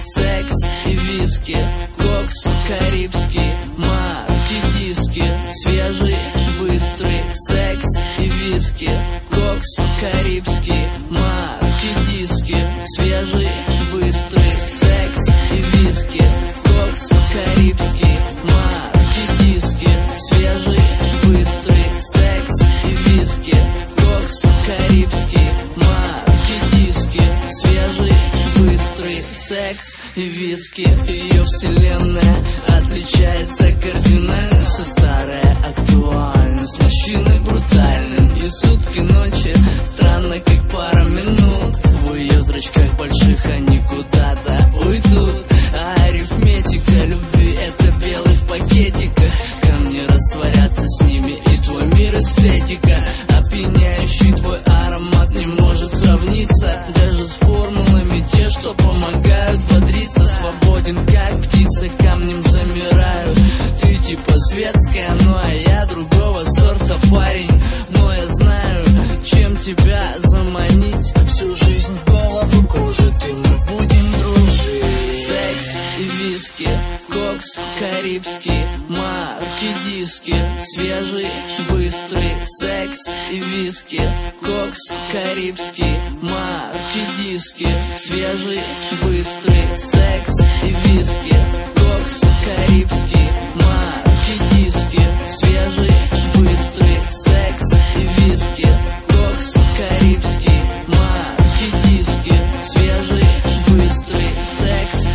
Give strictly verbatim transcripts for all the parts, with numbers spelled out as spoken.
секс и виски, кокс карибский, марки диски, свежий, быстрый, секс и виски, кокс карибский, марки диски, свежий, быстрый, секс и виски, кокс карибский, марки диски, свежий, быстрый, секс и виски, кокс карибский, марки диски, свежий, быстрый, секс и виски. Ее вселенная отличается кардинально, все старое актуально, с мужчиной брутальным, и сутки ночи странно, как пара минут. В ее зрачках больших они куда-то уйдут, а арифметика любви — это белый в пакетиках. Камни растворятся с ними, и твой мир эстетика. Опьяняющий твой аромат не может сравниться даже с формулами, те, что помогают бодриться. Свободен, как птица, камнем замираю. Ты типа светская, ну а я другого сорта парень. Но я знаю, чем тебя заманить. Всю жизнь голову кружит, и мы будем дружить. Секс и виски, кокс карибский, марки диски, свежий, быстрый, секс и виски, кокс карибский, марки диски, свежий, быстрый, секс и виски, кокс карибский, марки диски, свежий, быстрый, секс и виски, кокс карибский, марки диски, свежий, быстрый, секс.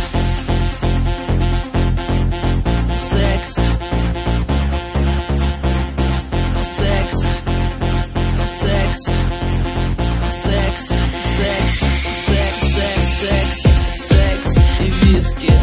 Секс, секс, секс, секс, секс, секс, секс, секс, секс и виски.